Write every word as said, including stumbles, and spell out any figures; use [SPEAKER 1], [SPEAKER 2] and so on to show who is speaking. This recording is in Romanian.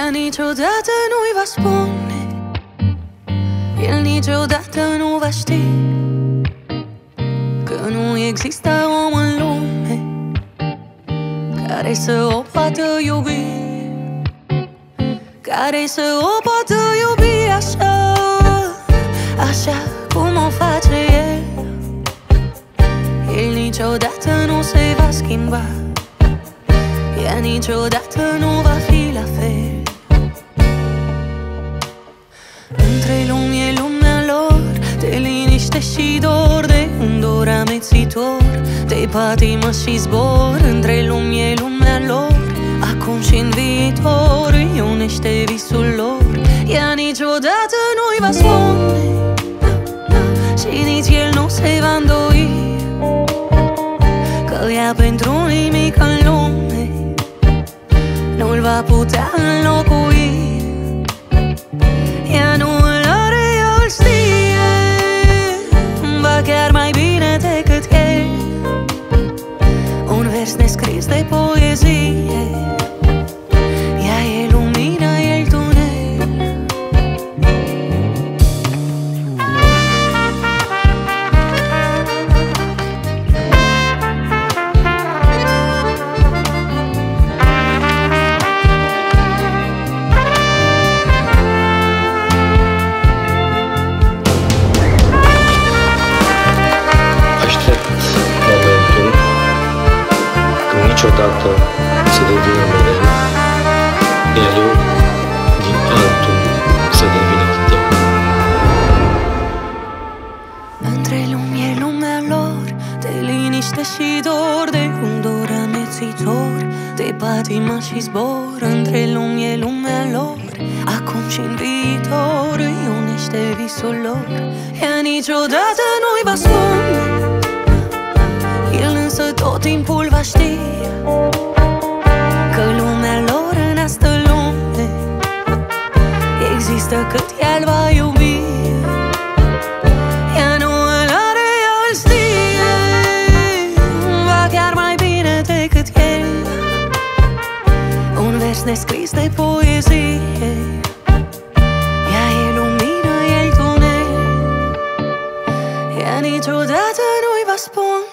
[SPEAKER 1] Ea niciodată nu-i va spune, el niciodată nu va ști că nu există om în lume care să o poată iubi, care să o poată iubi așa, așa cum o face el. El niciodată nu se va schimba, ea niciodată nu va fi la fel. Între lumii lumea lor, de liniște și dor, de un dor amețitor, de patimă și zbor. Între lumii lumea lor, acum și în viitor, îi unește visul lor. Ea niciodată nu-i va spune și nici el nu se va îndoi că ea pentru nimic în lume nu-l va putea înlocui. Ea nu îl are, ea îl știe, ba chiar mai bine decât el. Un vers nescris de poezie, ea e lumină, el tunel.
[SPEAKER 2] Niciodată să devină mereu, iar eu din altul să devin al tău.
[SPEAKER 1] Între lumii lumea lor, de liniște și dor, de un dor amețitor, de patimă și zbor. Între lumii lumea lor, acum și în viitor, îi unește visul lor. Ea niciodată nu-i va spune, el însă tot timpul va ști că lumea lor în astă lume există cât el va iubi. Ea nu îl are, ea îl știe, va chiar mai bine decât el. Un vers nescris de poezie, ea e lumină, el tunel. Ea niciodată nu-i va spune